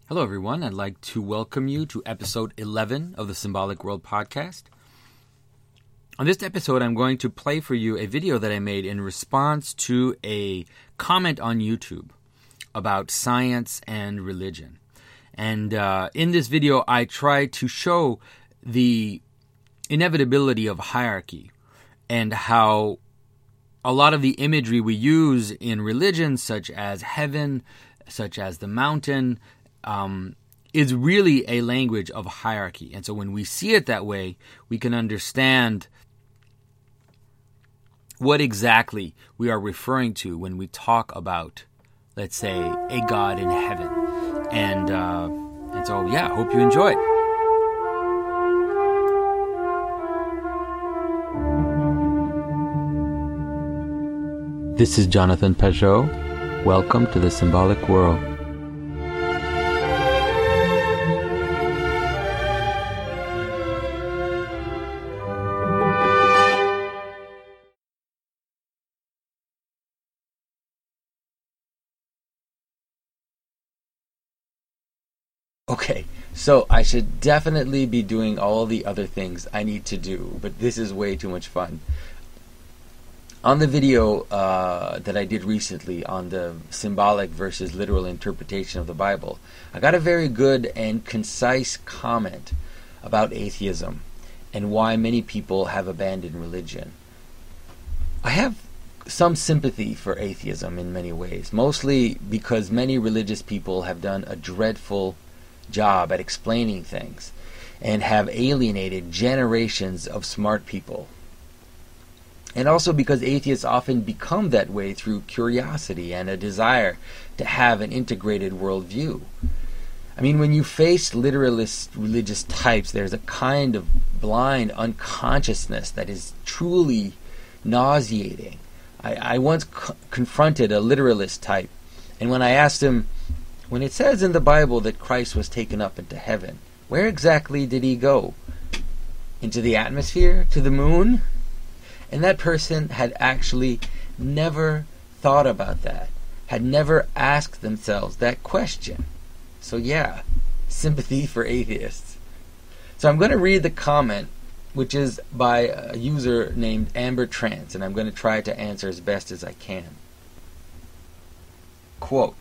Hello, everyone. I'd like to welcome you to episode 11 of the Symbolic World podcast. On this episode, I'm going to play for you a video that I made in response to a comment on YouTube about science and religion. And in this video, I try to show the inevitability of hierarchy and how a lot of the imagery we use in religion, such as heaven, such as the mountain, is really a language of hierarchy. And so when we see it that way, we can understand what exactly we are referring to when we talk about, let's say, a God in heaven. And so, hope you enjoy it. This is Jonathan Pajot. Welcome to the Symbolic World. Okay, so I should definitely be doing all the other things I need to do, but this is way too much fun. On the video that I did recently on the symbolic versus literal interpretation of the Bible, I got a very good and concise comment about atheism and why many people have abandoned religion. I have some sympathy for atheism in many ways, mostly because many religious people have done a dreadful job at explaining things and have alienated generations of smart people. And also because atheists often become that way through curiosity and a desire to have an integrated worldview. I mean, when you face literalist religious types, there's a kind of blind unconsciousness that is truly nauseating. I once confronted a literalist type, and when I asked him, when it says in the Bible that Christ was taken up into heaven, where exactly did he go? Into the atmosphere? To the moon? And that person had actually never thought about that, had never asked themselves that question. So sympathy for atheists. So I'm going to read the comment, which is by a user named Amber Trance, and I'm going to try to answer as best as I can. Quote,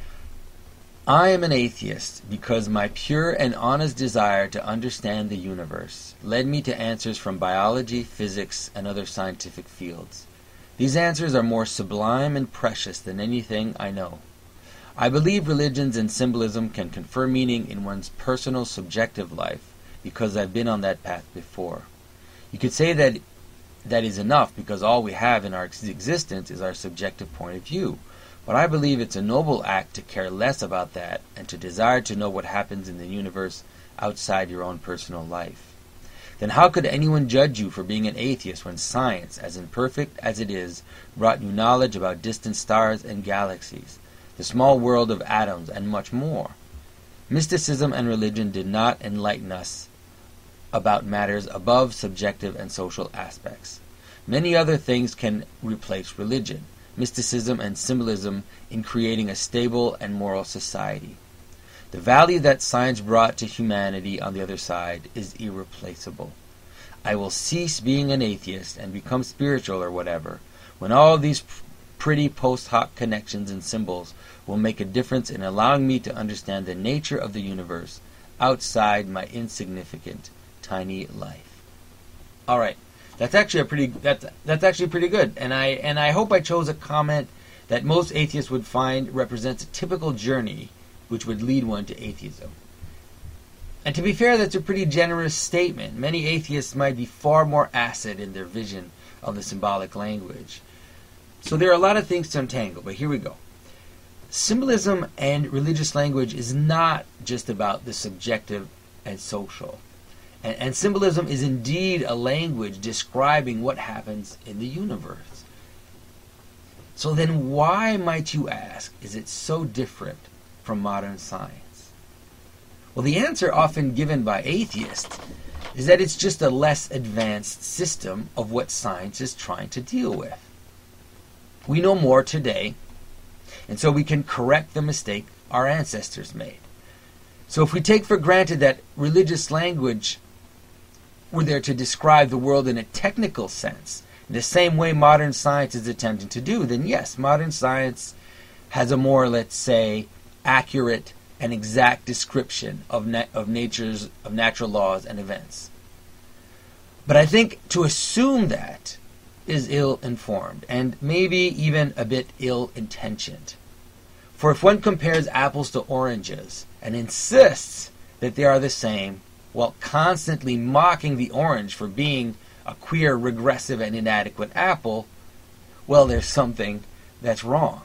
I am an atheist because my pure and honest desire to understand the universe led me to answers from biology, physics, and other scientific fields. These answers are more sublime and precious than anything I know. I believe religions and symbolism can confer meaning in one's personal subjective life because I've been on that path before. You could say that is enough because all we have in our existence is our subjective point of view. But I believe it's a noble act to care less about that and to desire to know what happens in the universe outside your own personal life. Then how could anyone judge you for being an atheist when science, as imperfect as it is, brought you knowledge about distant stars and galaxies, the small world of atoms, and much more? Mysticism and religion did not enlighten us about matters above subjective and social aspects. Many other things can replace religion, mysticism, and symbolism in creating a stable and moral society. The value that science brought to humanity on the other side is irreplaceable. I will cease being an atheist and become spiritual or whatever when all these pretty post hoc connections and symbols will make a difference in allowing me to understand the nature of the universe outside my insignificant, tiny life. All right. That's actually pretty good, and I hope I chose a comment that most atheists would find represents a typical journey which would lead one to atheism. And to be fair, that's a pretty generous statement. Many atheists might be far more acid in their vision of the symbolic language. So there are a lot of things to untangle, but here we go. Symbolism and religious language is not just about the subjective and social. And symbolism is indeed a language describing what happens in the universe. So then why, might you ask, is it so different from modern science? Well, the answer often given by atheists is that it's just a less advanced system of what science is trying to deal with. We know more today, and so we can correct the mistake our ancestors made. So if we take for granted that religious language were there to describe the world in a technical sense, in the same way modern science is attempting to do, then yes, modern science has a more, let's say, accurate and exact description of natural laws and events. But I think to assume that is ill-informed and maybe even a bit ill-intentioned. For if one compares apples to oranges and insists that they are the same while constantly mocking the orange for being a queer, regressive, and inadequate apple, well, there's something that's wrong.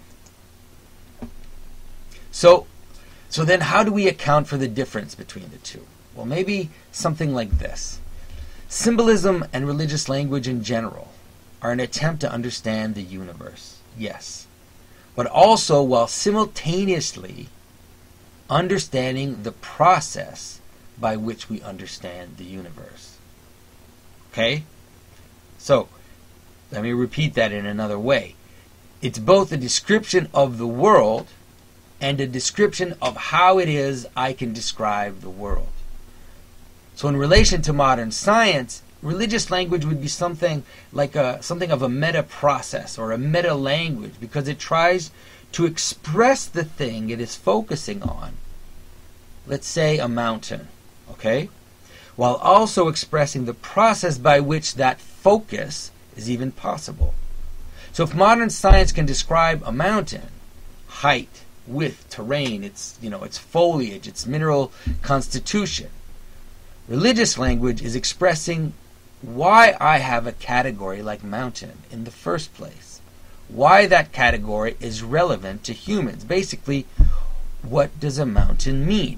So then how do we account for the difference between the two? Well, maybe something like this. Symbolism and religious language in general are an attempt to understand the universe, yes, but also while simultaneously understanding the process by which we understand the universe. Okay? So, let me repeat that in another way. It's both a description of the world and a description of how it is I can describe the world. So in relation to modern science, religious language would be something like something of a meta process or a meta language, because it tries to express the thing it is focusing on. Let's say a mountain, okay? While also expressing the process by which that focus is even possible. So if modern science can describe a mountain, height, width, terrain, its foliage, its mineral constitution, religious language is expressing why I have a category like mountain in the first place. Why that category is relevant to humans. Basically, what does a mountain mean?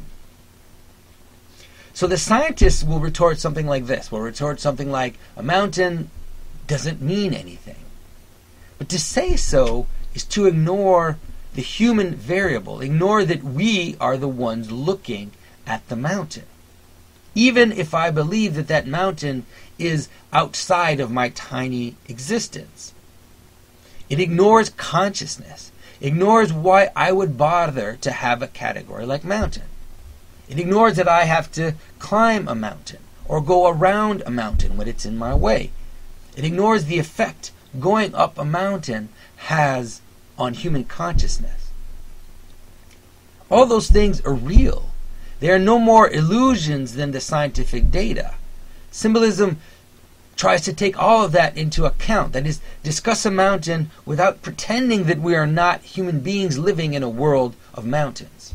So the scientists will retort something like this. Will retort something like, a mountain doesn't mean anything. But to say so is to ignore the human variable, ignore that we are the ones looking at the mountain. Even if I believe that that mountain is outside of my tiny existence. It ignores consciousness, ignores why I would bother to have a category like mountain. It ignores that I have to climb a mountain or go around a mountain when it's in my way. It ignores the effect going up a mountain has on human consciousness. All those things are real. They are no more illusions than the scientific data. Symbolism tries to take all of that into account. That is, discuss a mountain without pretending that we are not human beings living in a world of mountains.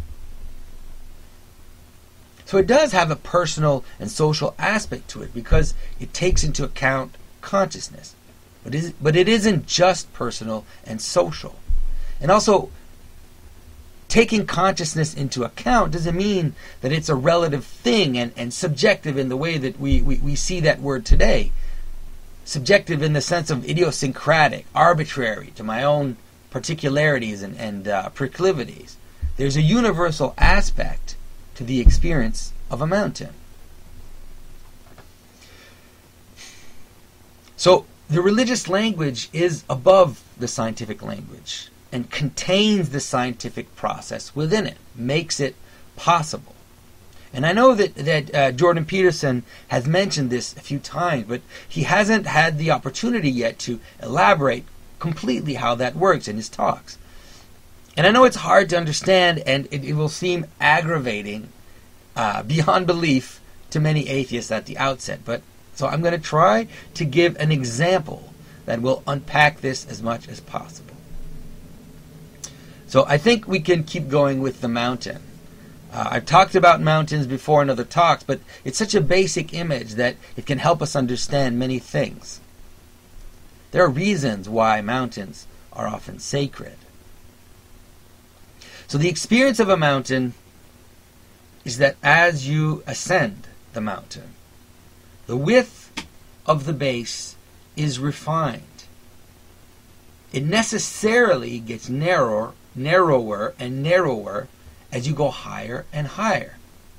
So it does have a personal and social aspect to it because it takes into account consciousness. But it isn't just personal and social. And also, taking consciousness into account doesn't mean that it's a relative thing and subjective in the way that we see that word today. Subjective in the sense of idiosyncratic, arbitrary to my own particularities and proclivities. There's a universal aspect to the experience of a mountain. So the religious language is above the scientific language and contains the scientific process within it, makes it possible. And I know that Jordan Peterson has mentioned this a few times, but he hasn't had the opportunity yet to elaborate completely how that works in his talks. And I know it's hard to understand, and it will seem aggravating beyond belief to many atheists at the outset. But so I'm going to try to give an example that will unpack this as much as possible. So I think we can keep going with the mountain. I've talked about mountains before in other talks, but it's such a basic image that it can help us understand many things. There are reasons why mountains are often sacred. So the experience of a mountain is that as you ascend the mountain, the width of the base is refined. It necessarily gets narrower and narrower as you go higher and higher.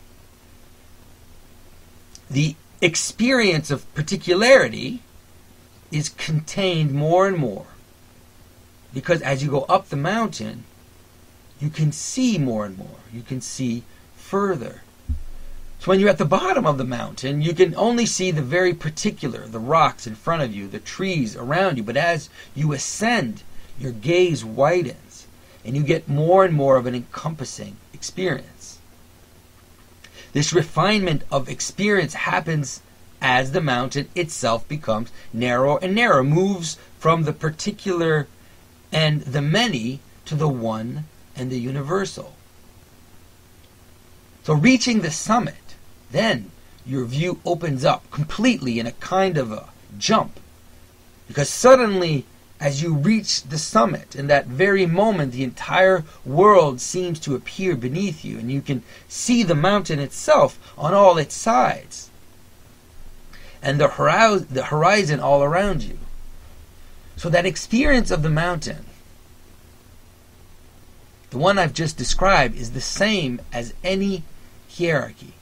The experience of particularity is contained more and more because as you go up the mountain, you can see more and more. You can see further. So when you're at the bottom of the mountain, you can only see the very particular, the rocks in front of you, the trees around you. But as you ascend, your gaze widens, and you get more and more of an encompassing experience. This refinement of experience happens as the mountain itself becomes narrower and narrower, moves from the particular and the many to the one and the universal. So reaching the summit, then your view opens up completely in a kind of a jump. Because suddenly, as you reach the summit, in that very moment, the entire world seems to appear beneath you, and you can see the mountain itself on all its sides, and the horizon all around you. So that experience of the mountain, the one I've just described, is the same as any hierarchy.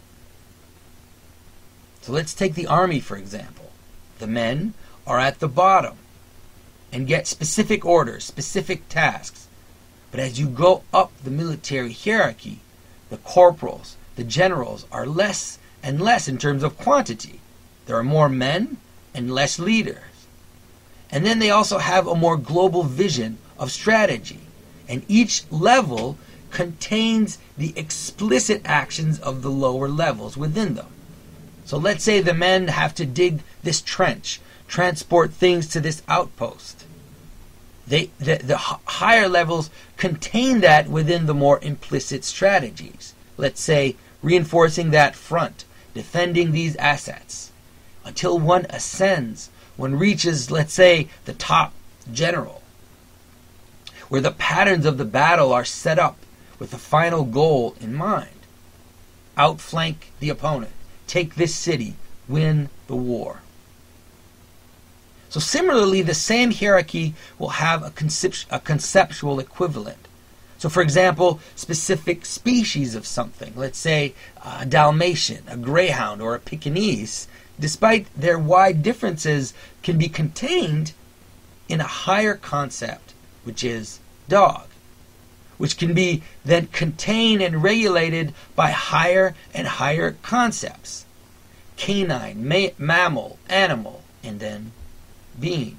So let's take the army, for example. The men are at the bottom and get specific orders, specific tasks. But as you go up the military hierarchy, the corporals, the generals are less and less in terms of quantity. There are more men and less leaders. And then they also have a more global vision of strategy. And each level contains the explicit actions of the lower levels within them. So let's say the men have to dig this trench, transport things to this outpost. The higher levels contain that within the more implicit strategies. Let's say reinforcing that front, defending these assets. Until one ascends, one reaches, let's say, the top general, where the patterns of the battle are set up with the final goal in mind. Outflank the opponent. Take this city. Win the war. So similarly, the same hierarchy will have a conceptual equivalent. So for example, specific species of something, let's say a Dalmatian, a Greyhound, or a Pekingese, despite their wide differences, can be contained in a higher concept, which is dog, which can be then contained and regulated by higher and higher concepts. Canine, mammal, animal, and then being.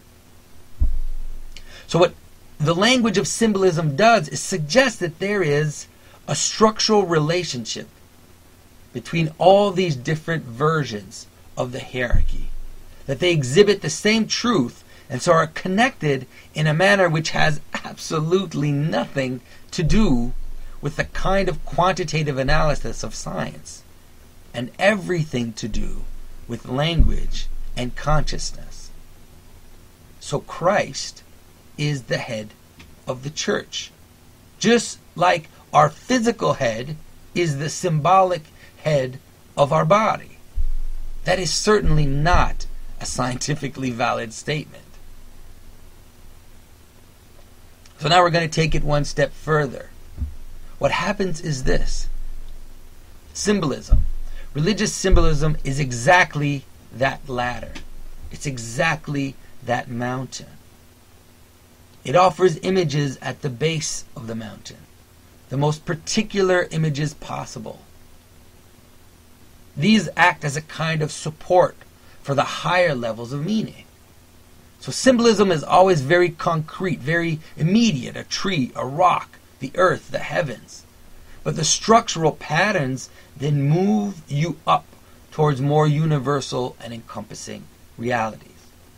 So what the language of symbolism does is suggest that there is a structural relationship between all these different versions of the hierarchy, that they exhibit the same truth and so are connected in a manner which has absolutely nothing to do with the kind of quantitative analysis of science, and everything to do with language and consciousness. So Christ is the head of the church, just like our physical head is the symbolic head of our body. That is certainly not a scientifically valid statement. So now we're going to take it one step further. What happens is this. Symbolism. Religious symbolism is exactly that ladder. It's exactly that mountain. It offers images at the base of the mountain, the most particular images possible. These act as a kind of support for the higher levels of meaning. So symbolism is always very concrete, very immediate: a tree, a rock, the earth, the heavens. But the structural patterns then move you up towards more universal and encompassing realities.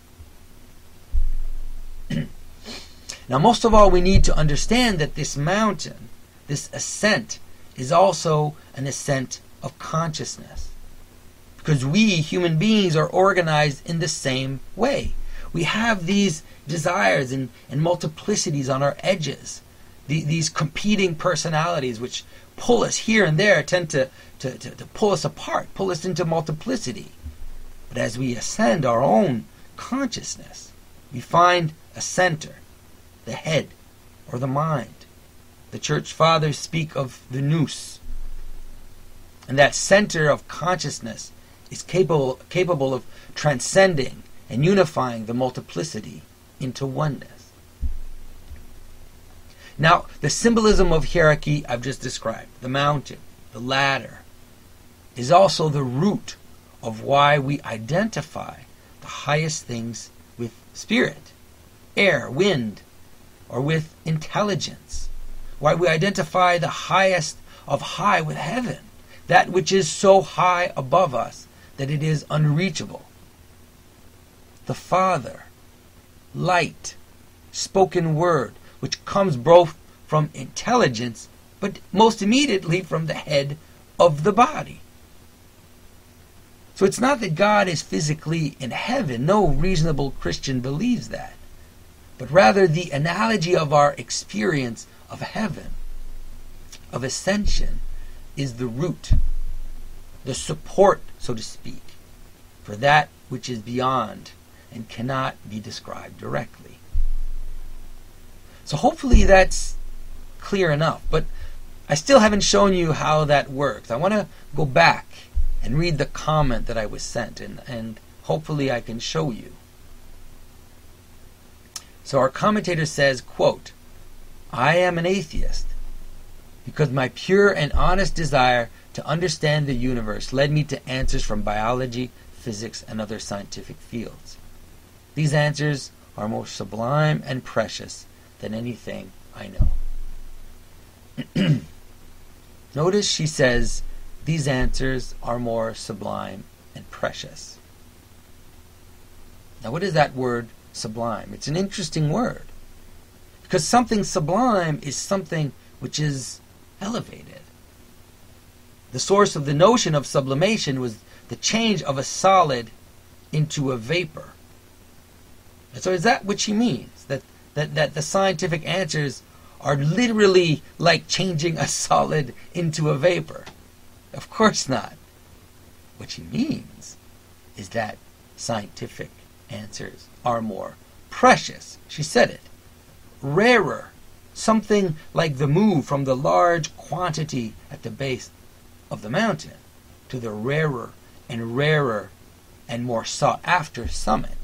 Now, most of all, we need to understand that this mountain, this ascent, is also an ascent of consciousness. Because we, human beings, are organized in the same way. We have these desires and multiplicities on our edges, these competing personalities which pull us here and there, tend to pull us apart, pull us into multiplicity. But as we ascend our own consciousness, we find a center, the head, or the mind. The church fathers speak of the nous. And that center of consciousness is capable of transcending and unifying the multiplicity into oneness. Now, the symbolism of hierarchy I've just described, the mountain, the latter, is also the root of why we identify the highest things with spirit, air, wind, or with intelligence. Why we identify the highest of high with heaven, that which is so high above us that it is unreachable. The Father, light, spoken word, which comes both from intelligence, but most immediately from the head of the body. So it's not that God is physically in heaven. No reasonable Christian believes that. But rather the analogy of our experience of heaven, of ascension, is the root, the support, so to speak, for that which is beyond and cannot be described directly. So hopefully that's clear enough, but I still haven't shown you how that works. I want to go back and read the comment that I was sent, and hopefully I can show you. So our commentator says, quote, "I am an atheist because my pure and honest desire to understand the universe led me to answers from biology, physics, and other scientific fields. These answers are more sublime and precious than anything I know." Notice she says, these answers are more sublime and precious. Now what is that word sublime? It's an interesting word. Because something sublime is something which is elevated. The source of the notion of sublimation was the change of a solid into a vapor. And so is that what she means? That the scientific answers are literally like changing a solid into a vapor? Of course not. What she means is that scientific answers are more precious. She said it. Rarer. Something like the move from the large quantity at the base of the mountain to the rarer and more sought after summit.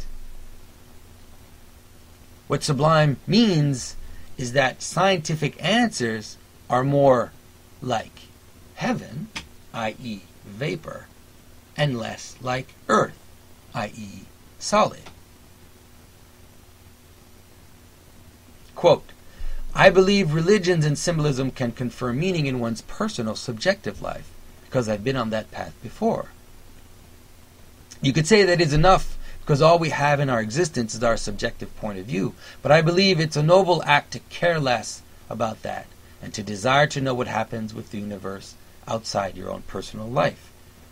What sublime means is that scientific answers are more like heaven, i.e. vapor, and less like earth, i.e. solid. Quote, "I believe religions and symbolism can confer meaning in one's personal, subjective life, because I've been on that path before. You could say that is enough because all we have in our existence is our subjective point of view, but I believe it's a noble act to care less about that and to desire to know what happens with the universe outside your own personal life.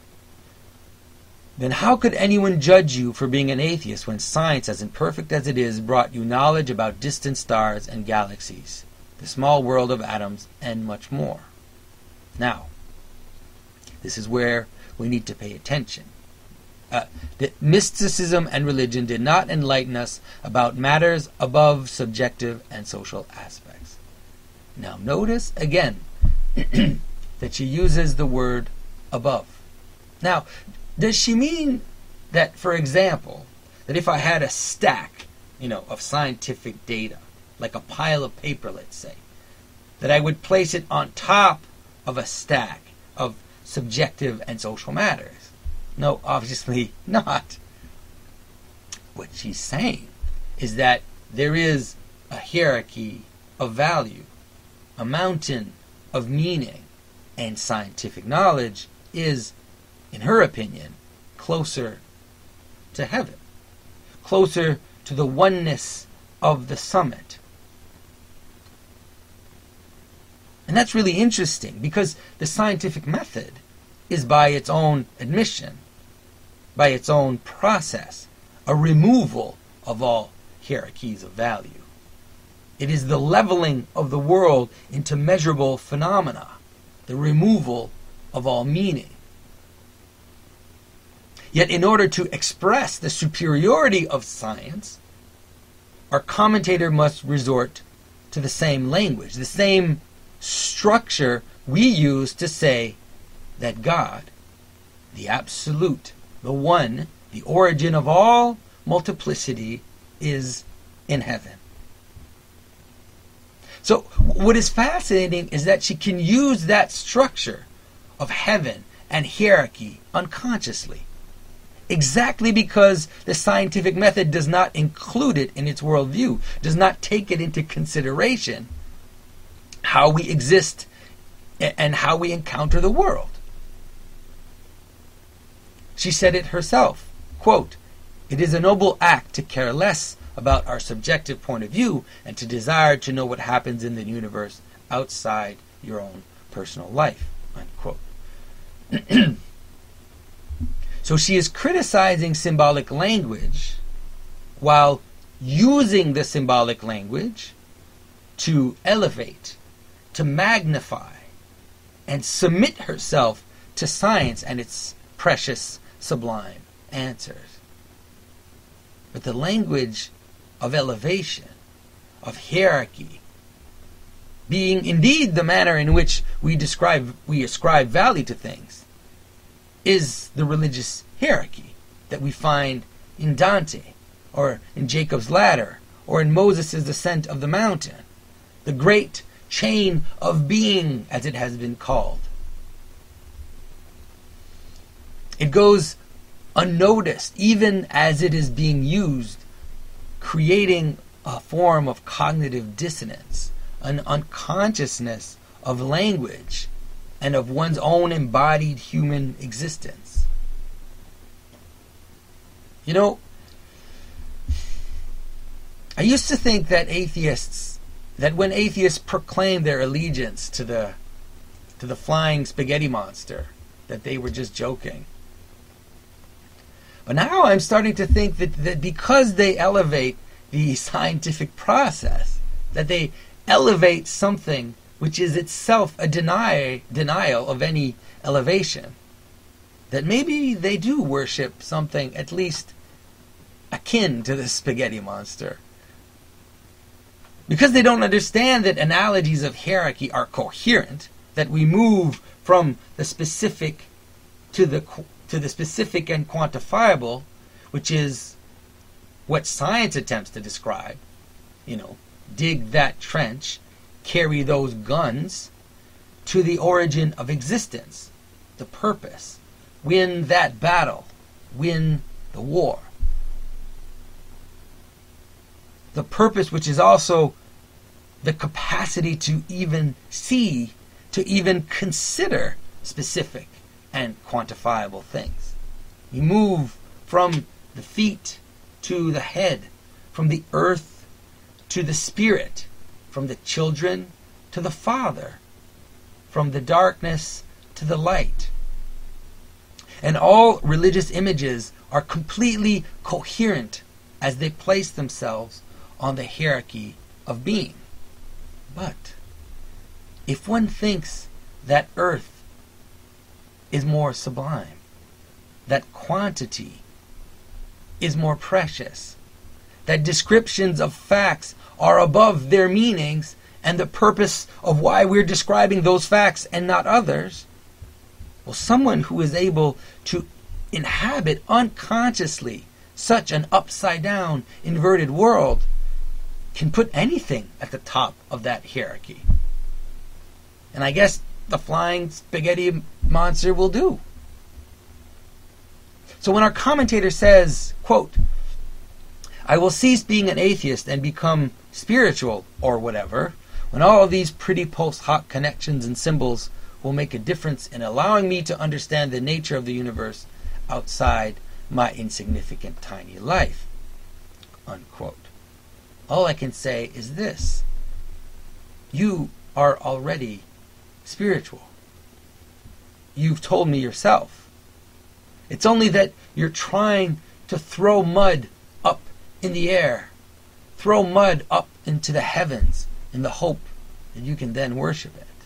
Then how could anyone judge you for being an atheist when science, as imperfect as it is, brought you knowledge about distant stars and galaxies, the small world of atoms, and much more? Now, this is where we need to pay attention. That mysticism and religion did not enlighten us about matters above subjective and social aspects." Now notice again that she uses the word above. Now, does she mean that, for example, that if I had a stack, of scientific data, like a pile of paper, let's say, that I would place it on top of a stack of subjective and social matters? No, obviously not. What she's saying is that there is a hierarchy of value, a mountain of meaning, and scientific knowledge is, in her opinion, closer to heaven, closer to the oneness of the summit. And that's really interesting because the scientific method is, by its own admission, by its own process, a removal of all hierarchies of value. It is the leveling of the world into measurable phenomena, the removal of all meaning. Yet in order to express the superiority of science, our commentator must resort to the same language, the same structure we use to say that God, the absolute, the one, the origin of all multiplicity, is in heaven. So what is fascinating is that she can use that structure of heaven and hierarchy unconsciously. Exactly because the scientific method does not include it in its worldview, does not take it into consideration how we exist and how we encounter the world. She said it herself, quote, "It is a noble act to care less about our subjective point of view and to desire to know what happens in the universe outside your own personal life," unquote. So she is criticizing symbolic language while using the symbolic language to elevate, to magnify, and submit herself to science and its precious, sublime answers. But the language of elevation, of hierarchy, being indeed the manner in which we ascribe value to things, is the religious hierarchy that we find in Dante, or in Jacob's Ladder, or in Moses' ascent of the mountain, the great chain of being, as it has been called. It goes unnoticed, even as it is being used, creating a form of cognitive dissonance, an unconsciousness of language and of one's own embodied human existence. You know, I used to think that when atheists proclaim their allegiance to the flying spaghetti monster, that they were just joking. But now I'm starting to think that because they elevate the scientific process, that they elevate something which is itself a denial of any elevation, that maybe they do worship something at least akin to the spaghetti monster. Because they don't understand that analogies of hierarchy are coherent, that we move from the specific to the specific and quantifiable, which is what science attempts to describe. Dig that trench, carry those guns to the origin of existence, the purpose, win that battle, win the war. The purpose, which is also the capacity to even see, to even consider specific and quantifiable things. You move from the feet to the head, from the earth to the spirit, from the children to the Father, from the darkness to the light. And all religious images are completely coherent as they place themselves on the hierarchy of being. But if one thinks that earth is more sublime, that quantity is more precious, that descriptions of facts are above their meanings and the purpose of why we're describing those facts and not others, well, someone who is able to inhabit unconsciously such an upside-down, inverted world can put anything at the top of that hierarchy. And I guess the flying spaghetti monster will do. So when our commentator says, quote, "I will cease being an atheist and become spiritual," or whatever, when all of these pretty post hoc connections and symbols will make a difference in allowing me to understand the nature of the universe outside my insignificant tiny life, unquote. All I can say is this: you are already spiritual. You've told me yourself. It's only that you're trying to throw mud up in the air, throw mud up into the heavens in the hope that you can then worship it.